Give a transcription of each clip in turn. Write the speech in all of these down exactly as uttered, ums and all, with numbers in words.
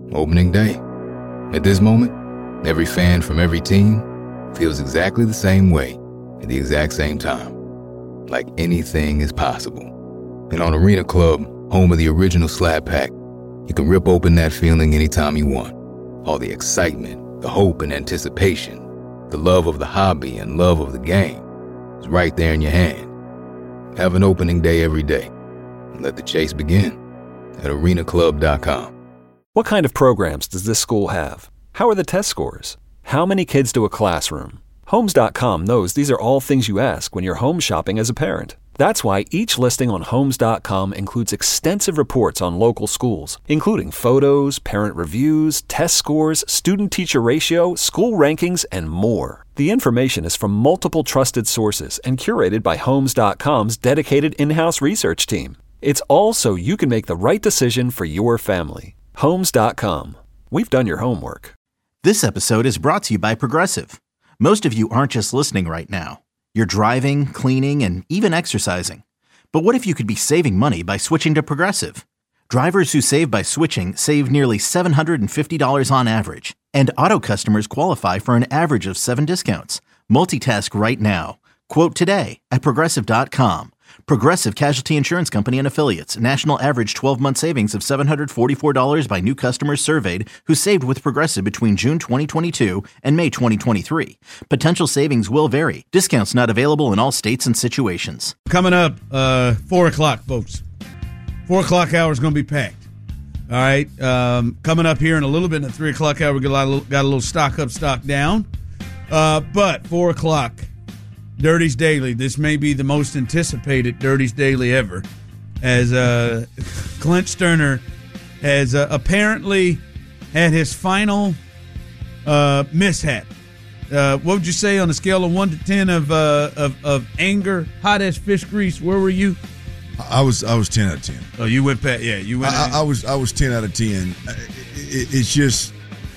Opening day. At this moment, every fan from every team feels exactly the same way at the exact same time. Like anything is possible. And on Arena Club, home of the original Slap Pack, you can rip open that feeling anytime you want. All the excitement, the hope and anticipation, the love of the hobby and love of the game is right there in your hand. Have an opening day every day. And let the chase begin at arena club dot com. What kind of programs does this school have? How are the test scores? How many kids do a classroom? Homes dot com knows these are all things you ask when you're home shopping as a parent. That's why each listing on Homes dot com includes extensive reports on local schools, including photos, parent reviews, test scores, student-teacher ratio, school rankings, and more. The information is from multiple trusted sources and curated by Homes dot com's dedicated in-house research team. It's all so you can make the right decision for your family. Homes dot com. We've done your homework. This episode is brought to you by Progressive. Most of you aren't just listening right now. You're driving, cleaning, and even exercising. But what if you could be saving money by switching to Progressive? Drivers who save by switching save nearly seven hundred fifty dollars on average. And auto customers qualify for an average of seven discounts. Multitask right now. Quote today at progressive dot com. Progressive Casualty Insurance Company and Affiliates. National average twelve-month savings of seven hundred forty-four dollars by new customers surveyed who saved with Progressive between June twenty twenty-two and May twenty twenty-three. Potential savings will vary. Discounts not available in all states and situations. Coming up, uh, four o'clock, folks. four o'clock hour is going to be packed. All right. Um, coming up here in a little bit in the three o'clock hour, we got a, little, got a little stock up, stock down. Uh, but four o'clock, Dirties Daily. This may be the most anticipated Dirties Daily ever, as uh, Clint Sterner has uh, apparently had his final uh, mishap. Uh, what would you say on a scale of one to ten of uh, of, of anger, hot as fish grease? Where were you? I was I was ten out of ten. Oh, you went past. Yeah, you went. I, I was I was ten out of ten. It, it's just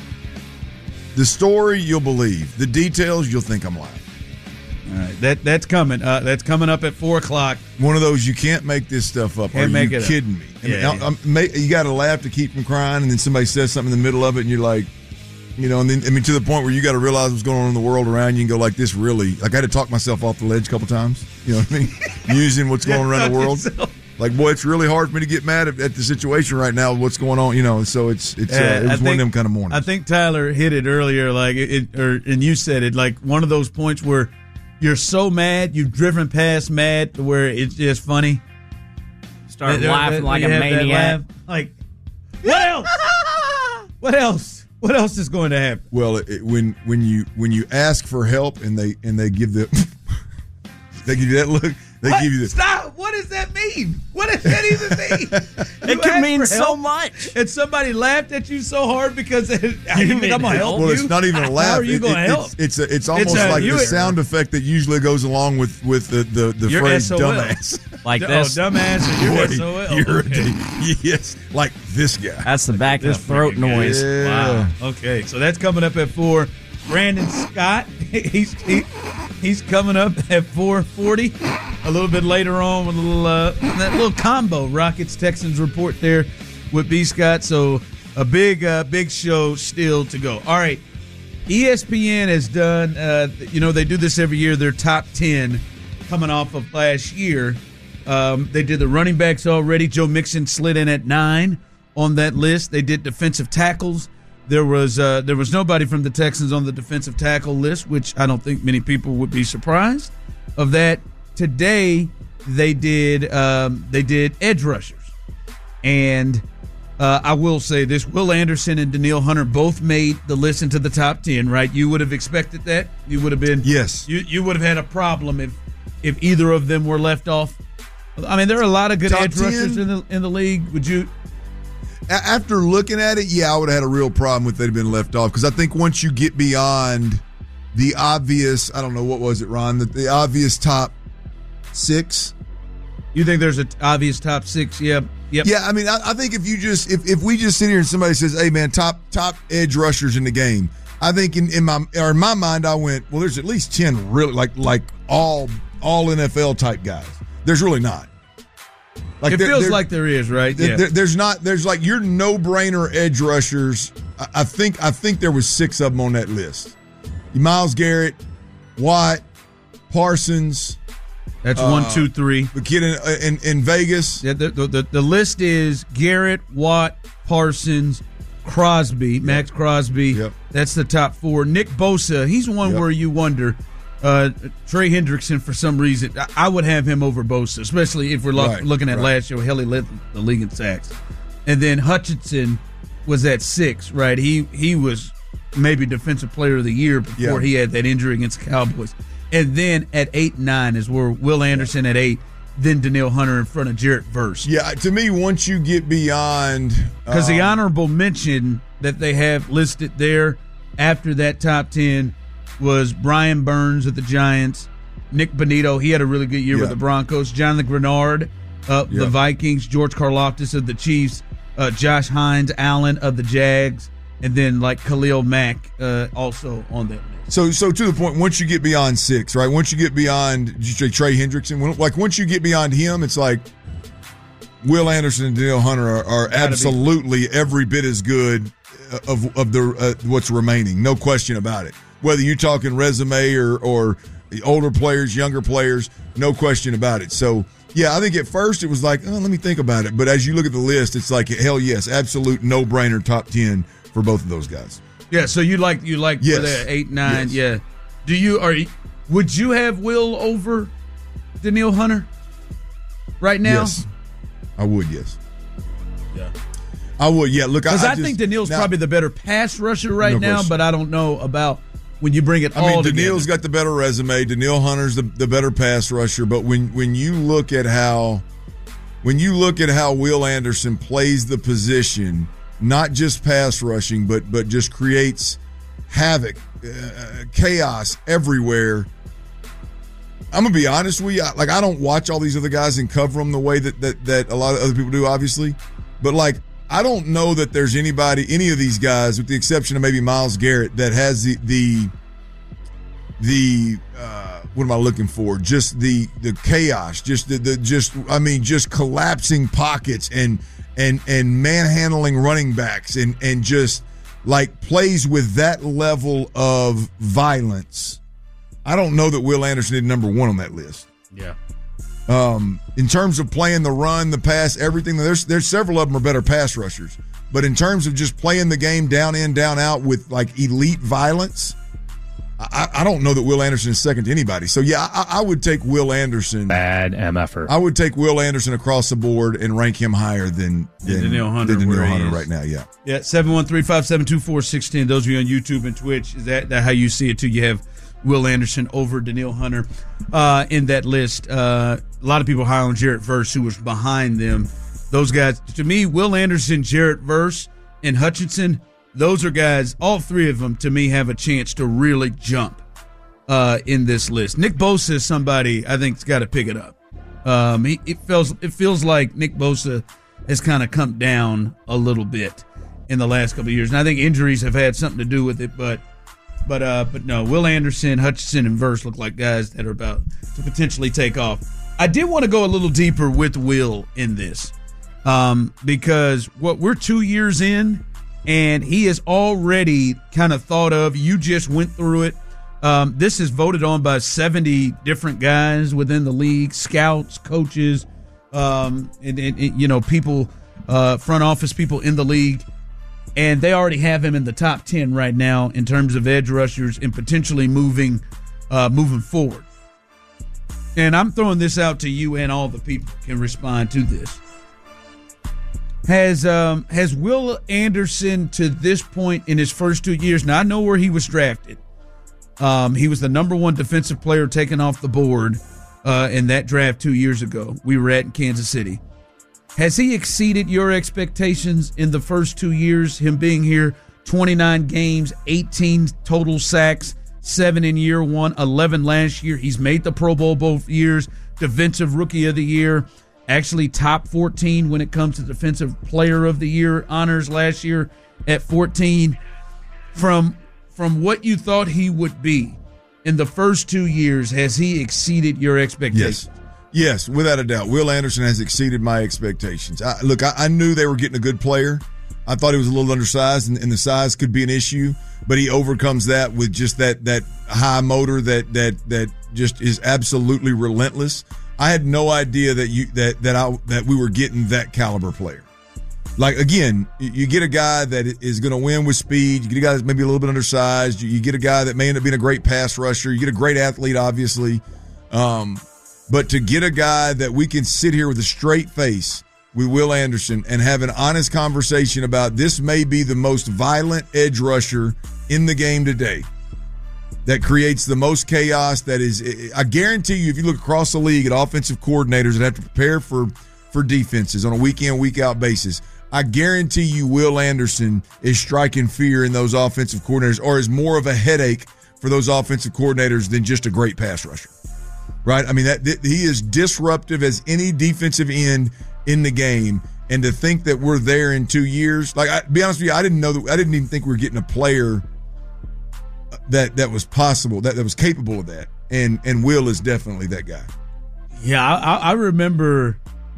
the story you'll believe, the details you'll think I'm lying. All right, that that's coming. Uh, that's coming up at four o'clock. One of those you can't make this stuff up. Can't Are make you it kidding up. me? I Yeah, mean, yeah. I'm, I'm, you got to laugh to keep from crying, and then somebody says something in the middle of it, and you're like, you know, and then I mean to the point where you got to realize what's going on in the world around you, and go like, this really. Like I had to talk myself off the ledge a couple times. You know what I mean? Using what's going on around the world. Like, boy, it's really hard for me to get mad at, at the situation right now. What's going on? You know, so it's it's uh, Uh, it was I one think- of them kind of mornings. I think Tyler hit it earlier, like it, it, or and you said it, like one of those points where you're so mad, you've driven past mad to where it's just funny. Start That- laughing that- like you a have that maniac. laugh. Like, what else? What else? What else is going to happen? Well, it, when when you when you ask for help and they and they give the they give you that look, they What? give you the Stop! What does that mean? What does that even mean? It You can asked mean for so help, much. and somebody laughed at you so hard because it, I didn't think I'm gonna help Well, you. it's not even a laugh. How are you It- going to it- help? It's it's, a, it's almost a- like you- the sound effect that usually goes along with with the the, the Your phrase S O L. dumbass. Like Oh, this. dumbass, and you're Boy, S O L. you're a Okay. d- yes, like this guy. That's the back of This the throat freaking guy. noise. Yeah. Wow. Okay, so that's coming up at four. Brandon Scott, he's he, he's coming up at four forty. A little bit later on, with a little uh, that little combo Rockets Texans report there with B Scott. So a big uh, big show still to go. All right, E S P N has done. Uh, you know they do this every year. Their top ten coming off of last year. Um, they did the running backs already. Joe Mixon slid in at nine on that list. They did defensive tackles. There was uh, there was nobody from the Texans on the defensive tackle list, which I don't think many people would be surprised of that. Today they did um, they did edge rushers, and uh, I will say this: Will Anderson and Danielle Hunter both made the list into the top ten. Right? You would have expected that. You would have been Yes. You you would have had a problem if if either of them were left off. I mean, there are a lot of good Top edge rushers ten? in the in the league. Would you? A- After looking at it, yeah, I would have had a real problem if they'd been left off because I think once you get beyond the obvious, I don't know, what was it, Ron? The, the obvious top six. You think there's an obvious top six? Yep. Yep. Yeah, I mean, I, I think if you just if, if we just sit here and somebody says, "Hey, man, top top edge rushers in the game," I think in, in my or in my mind, I went, "Well, there's at least ten really like like all all N F L type guys." There's really not. Like it there, feels there, like there is, right? There, yeah. there, there's not. There's like your no-brainer edge rushers. I, I think. I think there was six of them on that list. Myles Garrett, Watt, Parsons. That's uh, one, two, three. The kid in in, in Vegas. Yeah, the, the, the, the list is Garrett, Watt, Parsons, Crosby, yep. Max Crosby. Yep. That's the top four. Nick Bosa, he's one yep. where you wonder. Uh, Trey Hendrickson, for some reason, I, I would have him over Bosa, especially if we're lo- right, looking at right. last year. Hell, he led the league in sacks. And then Hutchinson was at six, right? He he was maybe Defensive Player of the Year before yeah. he had that injury against the Cowboys. And then at eight and nine is where Will Anderson yeah. at eight, then Danielle Hunter in front of Jarrett Verse. Yeah, to me, once you get beyond... Because um, the honorable mention that they have listed there after that top ten was Brian Burns of the Giants, Nick Bonito, he had a really good year yeah. with the Broncos, Jonathan Grenard of yeah. the Vikings, George Karlaftis of the Chiefs, uh, Josh Hines Allen of the Jags, and then like Khalil Mack uh, also on that list. So, so to the point, once you get beyond six, right? Once you get beyond, did you say Trey Hendrickson? Like once you get beyond him, it's like Will Anderson and Danielle Hunter are, are absolutely be. every bit as good of of the uh, what's remaining. No question about it. Whether you're talking resume or or older players, younger players, no question about it. So, yeah, I think at first it was like, oh, let me think about it. But as you look at the list, it's like, hell yes, absolute no-brainer top ten for both of those guys. Yeah, so you like you like yes. for that eight, nine, yes. yeah. Do you are would you have Will over Danielle Hunter right now? Yes, I would. Yes, yeah, I would. Yeah, look, because I, I, I think just, Danielle's now, probably the better pass rusher right no now, question. but I don't know about when you bring it I all mean, together. Danielle's got the better resume. Danielle Hunter's the, the better pass rusher. But when when you look at how when you look at how Will Anderson plays the position, not just pass rushing, but but just creates havoc, uh, chaos everywhere. I'm gonna be honest with you. Like, I don't watch all these other guys and cover them the way that that that a lot of other people do, obviously. But like, I don't know that there's anybody, any of these guys, with the exception of maybe Myles Garrett, that has the the the uh, what am I looking for? Just the the chaos, just the, the just I mean, just collapsing pockets and and and manhandling running backs and and just like plays with that level of violence. I don't know that Will Anderson did number one on that list. Yeah. Um, in terms of playing the run, the pass, everything, there's there's several of them are better pass rushers. But in terms of just playing the game down in, down out with like elite violence, I, I don't know that Will Anderson is second to anybody. So yeah, I, I would take Will Anderson. Bad M F er. I would take Will Anderson across the board and rank him higher than than Danielle Hunter, than Danielle Hunter is. right now. Yeah. Yeah. Seven one three five seven two four six one zero. Those of you on YouTube and Twitch, is that, that how you see it too? You have Will Anderson over Danielle Hunter uh, in that list. Uh, a lot of people high on Jarrett Verse, who was behind them. Those guys, to me, Will Anderson, Jarrett Verse, and Hutchinson, those are guys, all three of them, to me, have a chance to really jump uh, in this list. Nick Bosa is somebody I think's got to pick it up. Um, he, it feels it feels like Nick Bosa has kind of come down a little bit in the last couple of years, and I think injuries have had something to do with it, but But uh, but no, Will Anderson, Hutchinson, and Verse look like guys that are about to potentially take off. I did want to go a little deeper with Will in this um, because what we're two years in, and he is already kind of thought of. You just went through it. Um, this is voted on by seventy different guys within the league, scouts, coaches, um, and, and, and you know people, uh, front office people in the league. And they already have him in the top ten right now in terms of edge rushers and potentially moving uh, moving forward. And I'm throwing this out to you, and all the people can respond to this. Has um, has Will Anderson to this point in his first two years, now I know where he was drafted. Um, he was the number one defensive player taken off the board uh, in that draft two years ago. We were at in Kansas City. Has he exceeded your expectations in the first two years, him being here? twenty-nine games, eighteen total sacks, seven in year one, eleven last year. He's made the Pro Bowl both years, Defensive Rookie of the Year, actually top fourteen when it comes to Defensive Player of the Year honors last year at fourteen. From, from what you thought he would be in the first two years, has he exceeded your expectations? Yes. Yes, without a doubt. Will Anderson has exceeded my expectations. I, look, I, I knew they were getting a good player. I thought he was a little undersized, and, and the size could be an issue, but he overcomes that with just that that high motor that that that just is absolutely relentless. I had no idea that you that that I that we were getting that caliber player. Like, again, you get a guy that is going to win with speed. You get a guy that's maybe a little bit undersized. You get a guy that may end up being a great pass rusher. You get a great athlete, obviously. Um, but to get a guy that we can sit here with a straight face with Will Anderson and have an honest conversation about this may be the most violent edge rusher in the game today, that creates the most chaos. That is, I guarantee you, if you look across the league at offensive coordinators that have to prepare for, for defenses on a week-in, week-out basis, I guarantee you Will Anderson is striking fear in those offensive coordinators, or is more of a headache for those offensive coordinators than just a great pass rusher, right? I mean, that, that he is disruptive as any defensive end in the game. And to think that we're there in two years, like, I, to be honest with you, I didn't know that. I didn't even think we were getting a player that that was possible, that, that was capable of that. And and Will is definitely that guy. Yeah, I, I remember.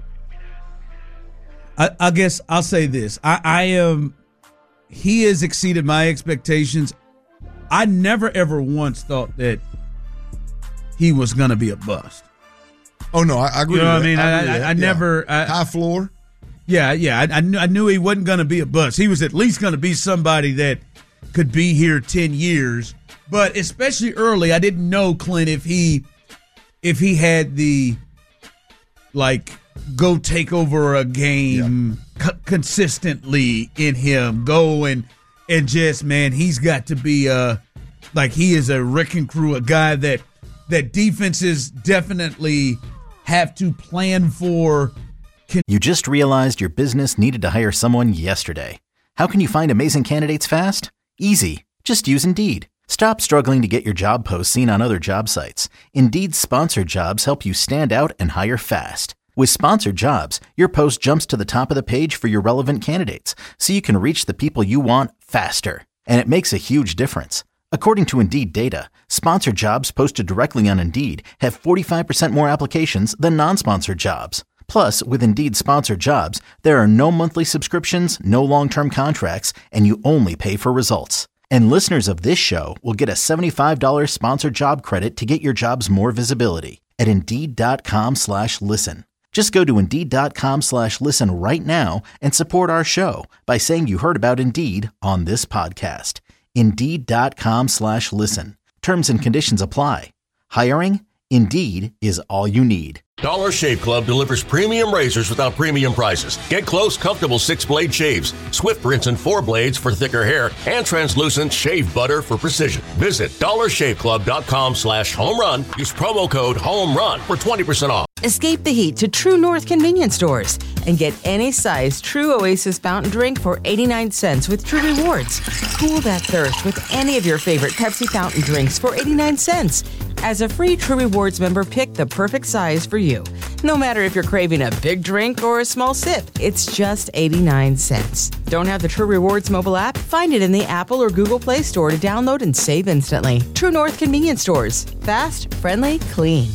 I, I guess I'll say this. I, I am. He has exceeded my expectations. I never ever once thought that he was going to be a bust. Oh no, I, I agree. You know with what I mean? that. I, I, I, I yeah. never I, high floor. Yeah, yeah. I, I, knew, I knew he wasn't going to be a bust. He was at least going to be somebody that could be here ten years. But especially early, I didn't know, Clint, if he if he had the like. go take over a game yeah. co- consistently in him. Go and and just, man, he's got to be uh like he is a wrecking crew, a guy that that defenses definitely have to plan for. Can- You just realized your business needed to hire someone yesterday. How can you find amazing candidates fast? Easy. Just use Indeed. Stop struggling to get your job posts seen on other job sites. Indeed's sponsored jobs help you stand out and hire fast. With sponsored jobs, your post jumps to the top of the page for your relevant candidates, so you can reach the people you want faster. And it makes a huge difference. According to Indeed data, sponsored jobs posted directly on Indeed have forty-five percent more applications than non-sponsored jobs. Plus, with Indeed sponsored jobs, there are no monthly subscriptions, no long-term contracts, and you only pay for results. And listeners of this show will get a seventy-five dollars sponsored job credit to get your jobs more visibility at Indeed.com slash listen. Just go to Indeed.com slash listen right now and support our show by saying you heard about Indeed on this podcast. Indeed.com slash listen. Terms and conditions apply. Hiring? Indeed is all you need. Dollar Shave Club delivers premium razors without premium prices. Get close, comfortable six-blade shaves, Swift rinse and four blades for thicker hair, and translucent shave butter for precision. Visit dollarshaveclub.com slash home run. Use promo code home run for twenty percent off. Escape the heat to True North convenience stores and get any size True Oasis fountain drink for eighty-nine cents with True Rewards. Cool that thirst with any of your favorite Pepsi fountain drinks for eighty-nine cents. As a free True Rewards member, pick the perfect size for you. No matter if you're craving a big drink or a small sip, it's just eighty-nine cents. Don't have the True Rewards mobile app? Find it in the Apple or Google Play Store to download and save instantly. True North convenience stores. Fast, friendly, clean.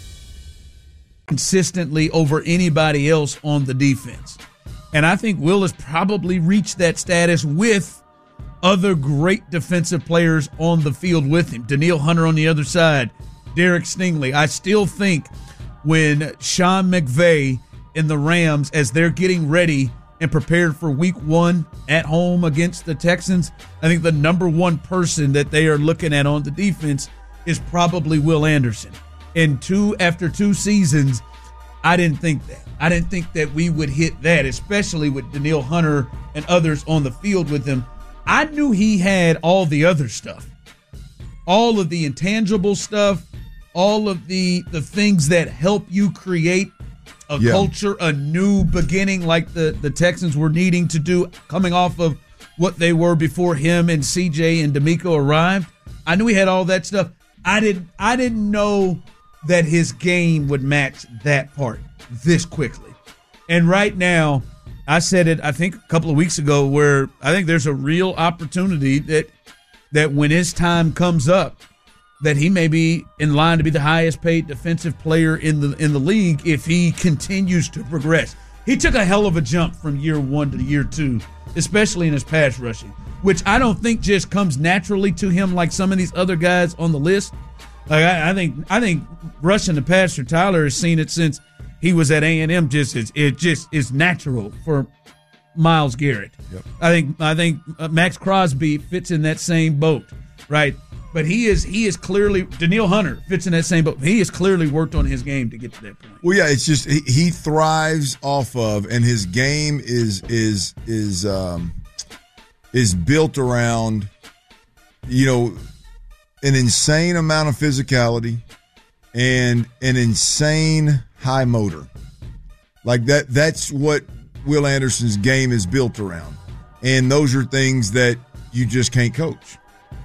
Consistently over anybody else on the defense. And I think Will has probably reached that status with other great defensive players on the field with him. Danielle Hunter on the other side, Derek Stingley. I still think when Sean McVay and the Rams, as they're getting ready and prepared for week one at home against the Texans, I think the number one person that they are looking at on the defense is probably Will Anderson. And two after two seasons, I didn't think that. I didn't think that we would hit that, especially with Danielle Hunter and others on the field with him. I knew he had all the other stuff, all of the intangible stuff, all of the the things that help you create a yeah. culture, a new beginning like the, the Texans were needing to do coming off of what they were before him and C J and D'Amico arrived. I knew he had all that stuff. I didn't I didn't know that his game would match that part this quickly. And right now, I said it, I think, a couple of weeks ago, where I think there's a real opportunity that that when his time comes up, that he may be in line to be the highest paid defensive player in the in the league if he continues to progress. He took a hell of a jump from year one to year two, especially in his pass rushing, which I don't think just comes naturally to him like some of these other guys on the list. Like I, I think I think rushing the passer, Tyler has seen it since he was at A and M. Just it's, it just is natural for Myles Garrett. Yep. I think I think Max Crosby fits in that same boat, right? But he is he is clearly Danielle Hunter fits in that same boat. He has clearly worked on his game to get to that point. Well, yeah, it's just he, he thrives off of, and his game is is is um, is built around, you know, an insane amount of physicality and an insane high motor. Like that. That's what Will Anderson's game is built around, and those are things that you just can't coach.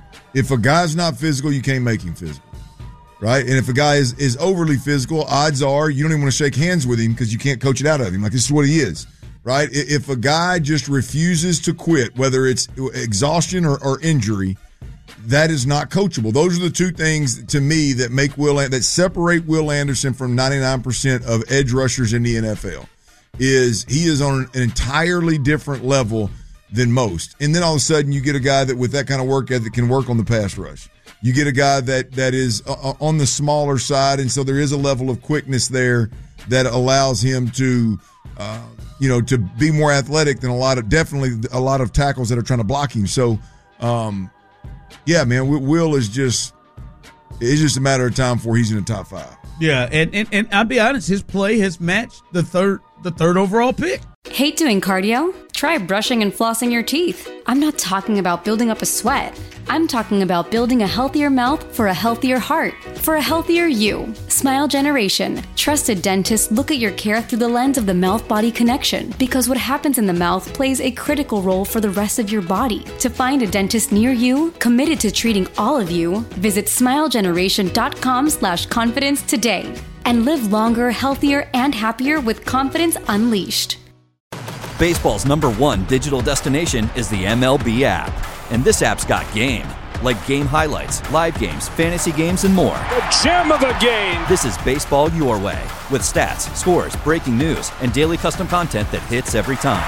If a guy's not physical, you can't make him physical, right? And if a guy is, is overly physical, odds are you don't even want to shake hands with him because you can't coach it out of him. Like, this is what he is, right? If a guy just refuses to quit, whether it's exhaustion or, or injury, that is not coachable. Those are the two things, to me, that make Will that separate Will Anderson from ninety-nine percent of edge rushers in the N F L. Is he is on an entirely different level than most. And then all of a sudden you get a guy that with that kind of work ethic can work on the pass rush. You get a guy that that is uh, on the smaller side, and so there is a level of quickness there that allows him to, uh, you know, to be more athletic than a lot of, definitely a lot of tackles that are trying to block him. So, um, yeah, man, Will is just, it's just a matter of time before he's in the top five. Yeah, and, and, and I'll be honest, his play has matched the third the third overall pick. Hate doing cardio? Try brushing and flossing your teeth. I'm not talking about building up a sweat. I'm talking about building a healthier mouth for a healthier heart, for a healthier you. Smile Generation. Trusted dentists look at your care through the lens of the mouth-body connection, because what happens in the mouth plays a critical role for the rest of your body. To find a dentist near you, committed to treating all of you, visit smilegeneration.com slash confidence today. And live longer, healthier, and happier with confidence unleashed. Baseball's number one digital destination is the M L B app. And this app's got game. Like game highlights, live games, fantasy games, and more. The gem of a game! This is baseball your way. With stats, scores, breaking news, and daily custom content that hits every time.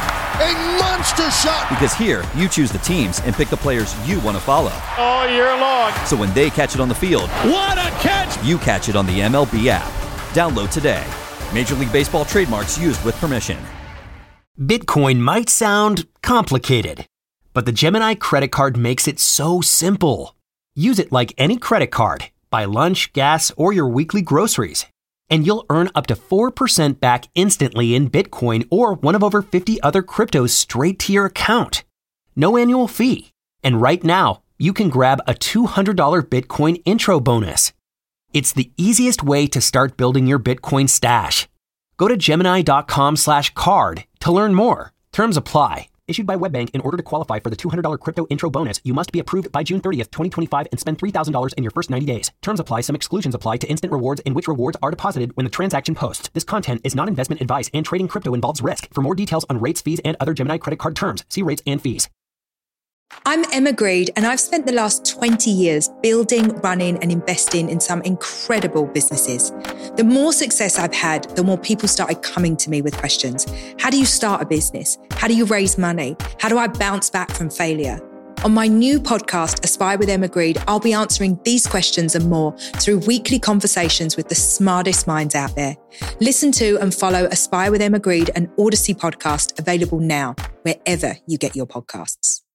A monster shot! Because here, you choose the teams and pick the players you want to follow. All year long. So when they catch it on the field, what a catch! You catch it on the M L B app. Download today. Major League Baseball trademarks used with permission. Bitcoin might sound complicated, but the Gemini credit card makes it so simple. Use it like any credit card. Buy lunch, gas, or your weekly groceries, and you'll earn up to four percent back instantly in Bitcoin or one of over fifty other cryptos straight to your account. No annual fee. And right now, you can grab a two hundred dollars Bitcoin intro bonus. It's the easiest way to start building your Bitcoin stash. Go to Gemini.com slash card to learn more. Terms apply. Issued by WebBank. In order to qualify for the two hundred dollars crypto intro bonus, you must be approved by June thirtieth, twenty twenty-five and spend three thousand dollars in your first ninety days. Terms apply. Some exclusions apply to instant rewards, in which rewards are deposited when the transaction posts. This content is not investment advice, and trading crypto involves risk. For more details on rates, fees, and other Gemini credit card terms, see rates and fees. I'm Emma Greed, and I've spent the last twenty years building, running, and investing in some incredible businesses. The more success I've had, the more people started coming to me with questions. How do you start a business? How do you raise money? How do I bounce back from failure? On my new podcast, Aspire with Emma Greed, I'll be answering these questions and more through weekly conversations with the smartest minds out there. Listen to and follow Aspire with Emma Greed, an Odyssey podcast, available now, wherever you get your podcasts.